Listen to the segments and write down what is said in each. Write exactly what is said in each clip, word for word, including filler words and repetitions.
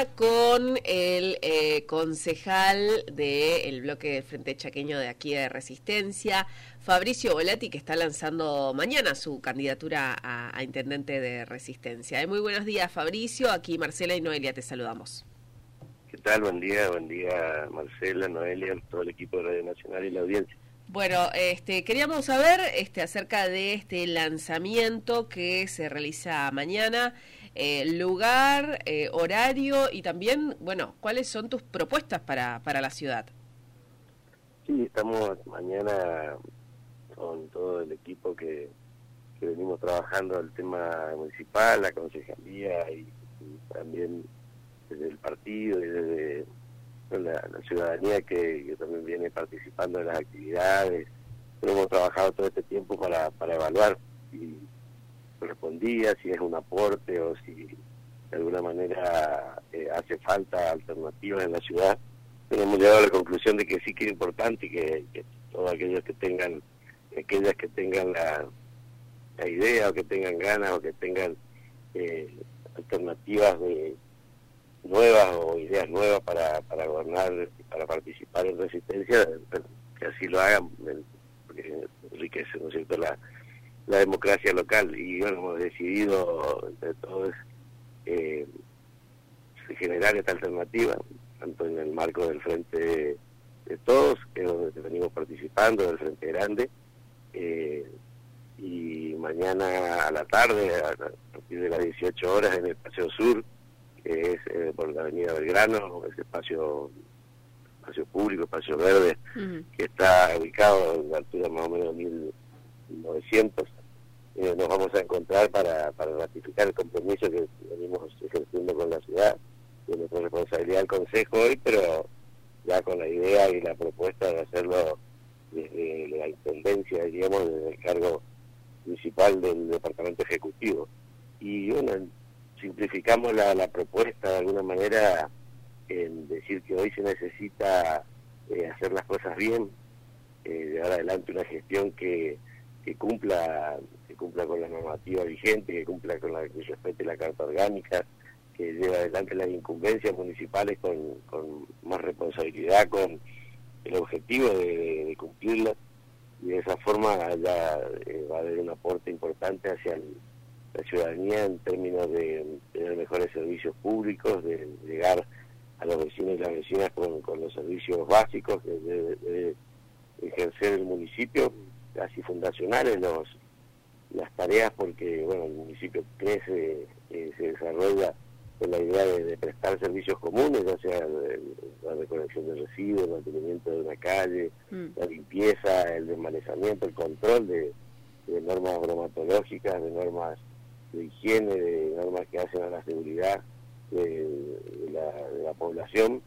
día con el eh, concejal del bloque del Frente Chaqueño de aquí de Resistencia, Fabricio Volati, que está lanzando mañana su candidatura a, a intendente de Resistencia. Eh, muy buenos días, Fabricio. Aquí Marcela y Noelia te saludamos. ¿Qué tal? Buen día, buen día Marcela, Noelia, todo el equipo de Radio Nacional y la audiencia. Bueno, este, queríamos saber este, acerca de este lanzamiento que se realiza mañana, eh, lugar, eh, horario y también, bueno, ¿cuáles son tus propuestas para, para la ciudad? Sí, estamos mañana con todo el equipo que, que venimos trabajando el tema municipal, la concejalía y, y también desde el partido y desde la, la ciudadanía que, que también viene participando en las actividades. Pero hemos trabajado todo este tiempo para, para evaluar si correspondía, si es un aporte o si de alguna manera eh, hace falta alternativas en la ciudad. Pero hemos llegado a la conclusión de que sí que es importante que, que todos aquellos que tengan, aquellas que tengan la, la idea o que tengan ganas o que tengan eh, alternativas de nuevas o ideas nuevas para, para gobernar, para participar en Resistencia, que así lo hagan, porque enriquece, ¿no es cierto?, la, la democracia local. Y bueno, hemos decidido entre todos eh, generar esta alternativa, tanto en el marco del Frente de, de Todos, que es donde venimos participando, del Frente Grande, eh, y mañana a la tarde, a partir de las dieciocho horas, en el Paseo Sur, que es eh, por la avenida Belgrano, ese espacio espacio público, espacio verde, uh-huh. que está ubicado en la altura más o menos de mil novecientos. Eh, nos vamos a encontrar para, para ratificar el compromiso que venimos ejerciendo con la ciudad, de nuestra responsabilidad del Consejo hoy, pero ya con la idea y la propuesta de hacerlo desde la Intendencia, diríamos, desde el cargo principal del Departamento Ejecutivo. Y bueno, simplificamos la, la propuesta de alguna manera en decir que hoy se necesita eh, hacer las cosas bien, eh, llevar adelante una gestión que, que cumpla que cumpla con la normativa vigente, que cumpla con la que respete la Carta Orgánica, que lleve adelante las incumbencias municipales con, con más responsabilidad, con el objetivo de, de, de cumplirlas, y de esa forma ya eh, va a haber un aporte importante hacia el la ciudadanía en términos de tener mejores servicios públicos, de llegar a los vecinos y las vecinas con, con los servicios básicos que debe, debe ejercer el municipio, casi fundacionales los las tareas, porque bueno, el municipio crece, eh, se desarrolla con la idea de, de prestar servicios comunes, ya sea el, la recolección de residuos, el mantenimiento de una calle, mm. la limpieza, el desmalezamiento, el control de, de normas bromatológicas, de normas de higiene, de normas que hacen a la seguridad de, de, la, de la población,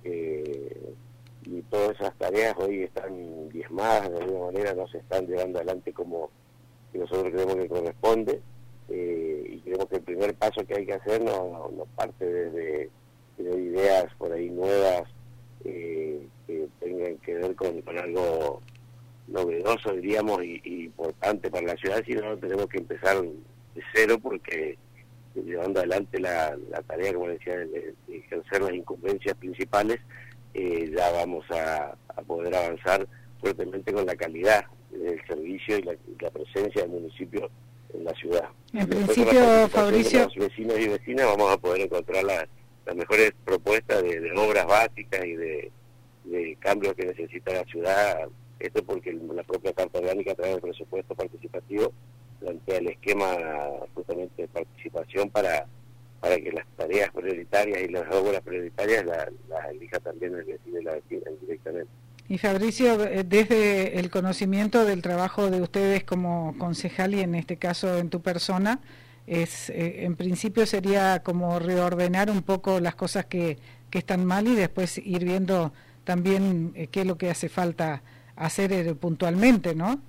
eh, y todas esas tareas hoy están diezmadas, de alguna manera no se están llevando adelante como que nosotros creemos que corresponde, eh, y creemos que el primer paso que hay que hacer no, no, no parte desde de ideas por ahí nuevas eh, que tengan que ver con, con algo novedoso, diríamos, y, y importante para la ciudad, sino tenemos que empezar de cero, porque llevando adelante la, la tarea, como decía, de, de ejercer las incumbencias principales, eh, ya vamos a, a poder avanzar fuertemente con la calidad del servicio y la, y la presencia del municipio en la ciudad. En principio, Fabricio, los vecinos y vecinas vamos a poder encontrar la, las mejores propuestas de, de obras básicas y de, de cambios que necesita la ciudad. Esto porque la propia Carta Orgánica, a través del presupuesto participativo, plantea el esquema justamente de participación para para que las tareas prioritarias y las obras prioritarias las la elija también el vecino y la vecina directamente. Y Fabricio, desde el conocimiento del trabajo de ustedes como concejal y en este caso en tu persona, es eh, en principio sería como reordenar un poco las cosas que, que están mal y después ir viendo también eh, qué es lo que hace falta hacer eh, puntualmente, ¿no?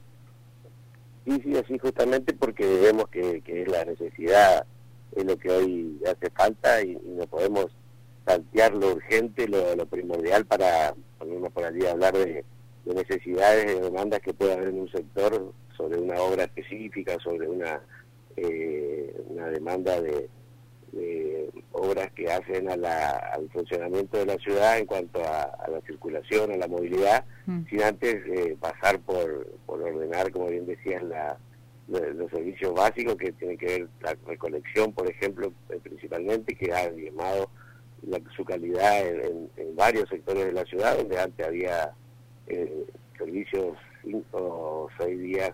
Sí, sí, así justamente porque vemos que, que es la necesidad, es lo que hoy hace falta y, y no podemos saltear lo urgente, lo, lo primordial para ponernos por allí a hablar de, de necesidades, de demandas que pueda haber en un sector sobre una obra específica, sobre una eh, una demanda de, de obras que hacen a la, al funcionamiento de la ciudad en cuanto a, a la circulación, a la movilidad, mm. sin antes eh, pasar por, por ordenar, como bien decías, la, los, los servicios básicos que tienen que ver la recolección, por ejemplo, eh, principalmente, que ha diezmado la, su calidad en, en, en varios sectores de la ciudad, donde antes había eh, servicios cinco o seis días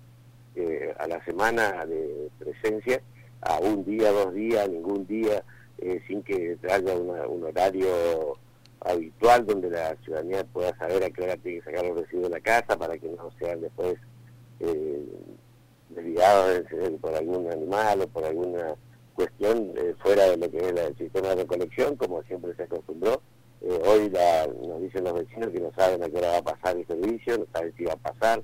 eh, a la semana de presencia, a un día, dos días, ningún día, eh, sin que haya una, un horario habitual donde la ciudadanía pueda saber a qué hora tiene que sacar los residuos de la casa para que no sean después eh, desviados por algún animal o por alguna cuestión eh, fuera de lo que es la, el sistema de recolección, como siempre se acostumbró. Eh, hoy la, nos dicen los vecinos que no saben a qué hora va a pasar el servicio, no saben si va a pasar,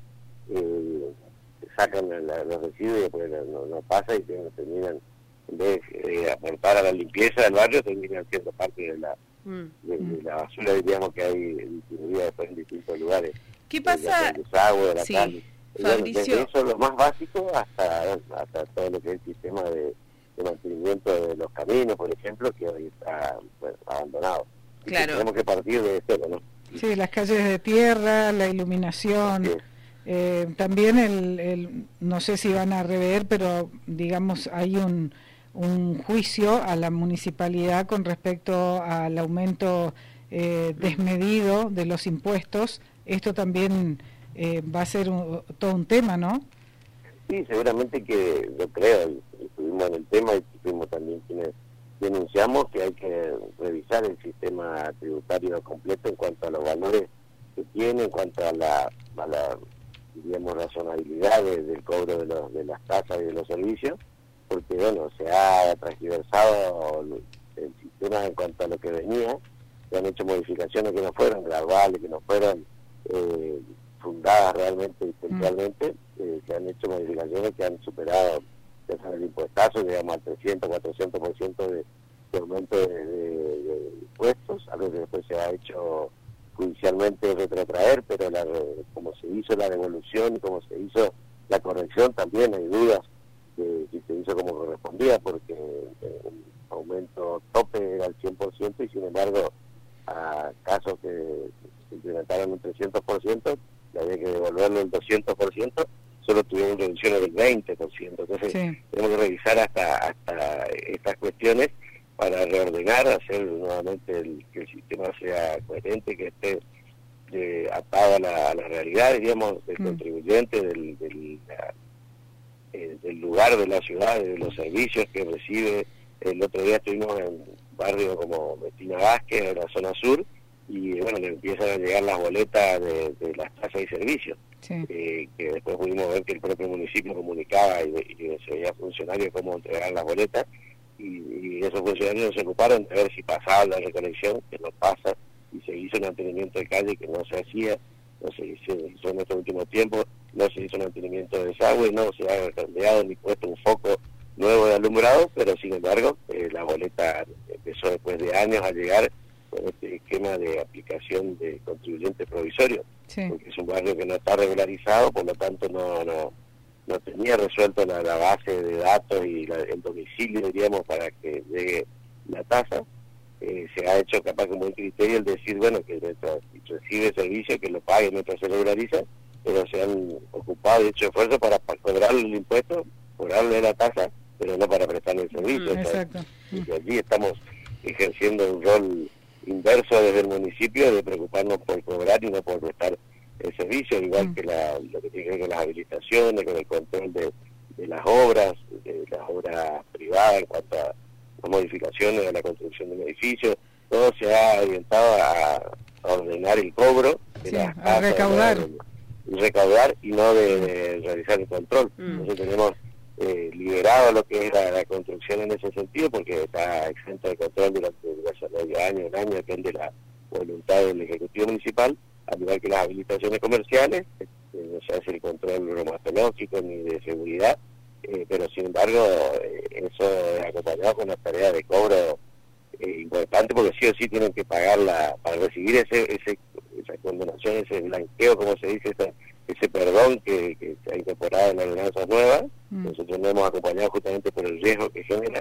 eh, sacan la, los residuos y después no, no pasa y terminan, en vez de eh, aportar a la limpieza del barrio, terminan siendo parte de la, mm. de, de la basura, diríamos, que hay distribuida después en distintos lugares. ¿Qué pasa? De desagüe, de la sí, calle. Fabricio. Bueno, desde eso lo más básico hasta, hasta todo lo que es el sistema de, de mantenimiento de los caminos, por ejemplo, que hoy está bueno, abandonado. Claro. Tenemos que partir de cero, ¿no? Sí, las calles de tierra, la iluminación. Eh, también el, el, no sé si van a rever, pero digamos hay un, un juicio a la municipalidad con respecto al aumento eh, desmedido de los impuestos. Esto también eh, va a ser un, todo un tema, ¿no? Sí, seguramente que lo creo, estuvimos en el tema y estuvimos también quienes denunciamos que hay que revisar el sistema tributario completo en cuanto a los valores que tiene, en cuanto a la, a la digamos, razonabilidad de, del cobro de, los, de las tasas y de los servicios, porque bueno, se ha transversado el sistema en cuanto a lo que venía, se han hecho modificaciones que no fueron graduales, que no fueron eh, fundadas realmente y puntualmente, mm. eh, se han hecho modificaciones que han superado el impuestazo, digamos, al trescientos, cuatrocientos por ciento de, de aumento de, de, de impuestos, algo que después se ha hecho judicialmente retrotraer, pero la, como se hizo la devolución y como se hizo la corrección, también hay dudas de si se hizo como correspondía, porque el aumento tope era el cien por ciento y sin embargo a casos que se implementaron un trescientos por ciento, y había que devolverlo el doscientos por ciento, solo tuvieron reducciones del veinte por ciento. Entonces sí. tenemos que revisar hasta, hasta estas cuestiones para reordenar, hacer nuevamente el, que el sistema sea coherente, que esté eh, atado a la, a la realidad, digamos, del mm. contribuyente, del, del, la, eh, del lugar de la ciudad, de los servicios que recibe. El otro día estuvimos en un barrio como Bettina Vázquez, en la zona sur, y bueno, le empiezan a llegar las boletas de, de las tasas y servicios, sí. eh, que después pudimos ver que el propio municipio comunicaba y, y se veía funcionarios cómo entregar las boletas, y, y esos funcionarios se ocuparon de ver si pasaba la recolección, que no pasa, y se hizo un mantenimiento de calle que no se hacía, no se hizo, hizo en estos últimos tiempos, no se hizo mantenimiento de desagüe, no se ha cambiado ni puesto un foco nuevo de alumbrado, pero sin embargo eh, la boleta empezó después de años a llegar con este esquema de aplicación de contribuyente provisorio, sí. porque es un barrio que no está regularizado, por lo tanto no no, no tenía resuelto la, la base de datos y la, el domicilio, diríamos, para que llegue la tasa. Eh, se ha hecho capaz como un criterio el decir, bueno, que mientras recibe servicio, que lo pague mientras se regulariza, pero se han ocupado y hecho esfuerzo para, para cobrarle el impuesto, cobrarle la tasa, pero no para prestarle el servicio. Mm, exacto. Y allí estamos ejerciendo un rol inverso desde el municipio de preocuparnos por cobrar y no por prestar el servicio, igual mm. que la, lo que tiene que ver con las habilitaciones, con el control de, de las obras, de las obras privadas en cuanto a las modificaciones de la construcción de un edificio. Todo se ha orientado a, a ordenar el cobro de sí, las a recaudar. De, de recaudar y no de, de realizar el control. Mm. Entonces tenemos eh, liberado lo que es la, la construcción en ese sentido, porque está exento de control durante medio año, un año, depende de la voluntad del Ejecutivo Municipal, al igual que las habilitaciones comerciales, eh, no se hace el control bromatológico ni de seguridad, eh, pero sin embargo eh, eso es acompañado con una tarea de cobro eh, importante, porque sí o sí tienen que pagar la, para recibir ese, ese esa condonación, ese blanqueo, como se dice, esa, ese perdón que, que se ha incorporado en la ordenanza nueva. Mm. Nosotros nos hemos acompañado justamente por el riesgo que genera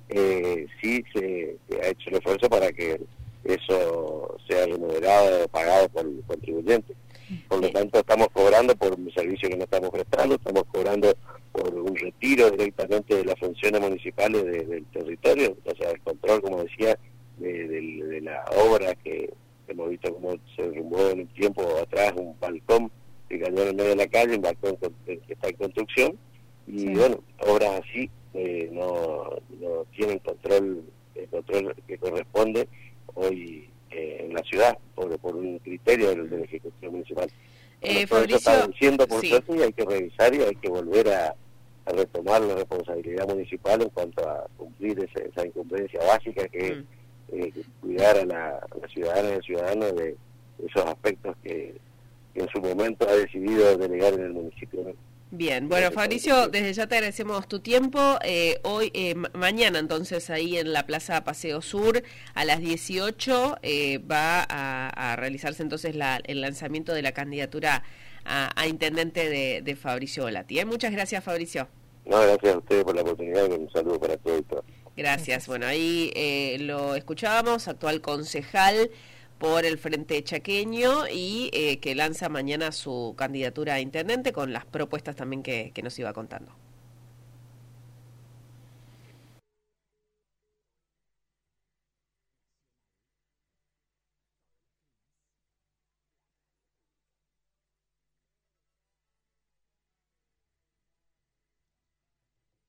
eh, sí se, se ha hecho el esfuerzo para que eso sea remunerado o pagado por el contribuyente. Por lo tanto, estamos cobrando por un servicio que no estamos prestando, estamos cobrando por un retiro directamente de las funciones municipales de, del territorio, o sea, el control, como decía, de, de, de la obra que hemos visto cómo se derrumbó en el tiempo atrás un balcón que cayó en el medio de la calle, un balcón que está en construcción, y sí. Bueno, obras así eh, no, no tienen control, el control que corresponde hoy eh, en la ciudad, por, por un criterio del, del Ejecutivo Municipal. Bueno, eh, todo Fabricio, eso está venciendo por sí. suerte y hay que revisar y hay que volver a, a retomar la responsabilidad municipal en cuanto a cumplir esa, esa incumbencia básica que es mm. eh, cuidar a la, a la ciudadana y al ciudadano de esos aspectos que, que en su momento ha decidido delegar en el municipio, ¿no? Bien, bueno, Fabricio, desde ya te agradecemos tu tiempo. Eh, hoy, eh, ma mañana entonces ahí en la Plaza Paseo Sur a las dieciocho eh, va a, a realizarse entonces la, el lanzamiento de la candidatura a, a intendente de, de Fabricio Volati. ¿Eh? Muchas gracias, Fabricio. No, gracias a ustedes por la oportunidad y un saludo para todos y todas. Gracias. Bueno, ahí eh, lo escuchábamos, actual concejal por el Frente Chaqueño y eh, que lanza mañana su candidatura a intendente con las propuestas también que, que nos iba contando.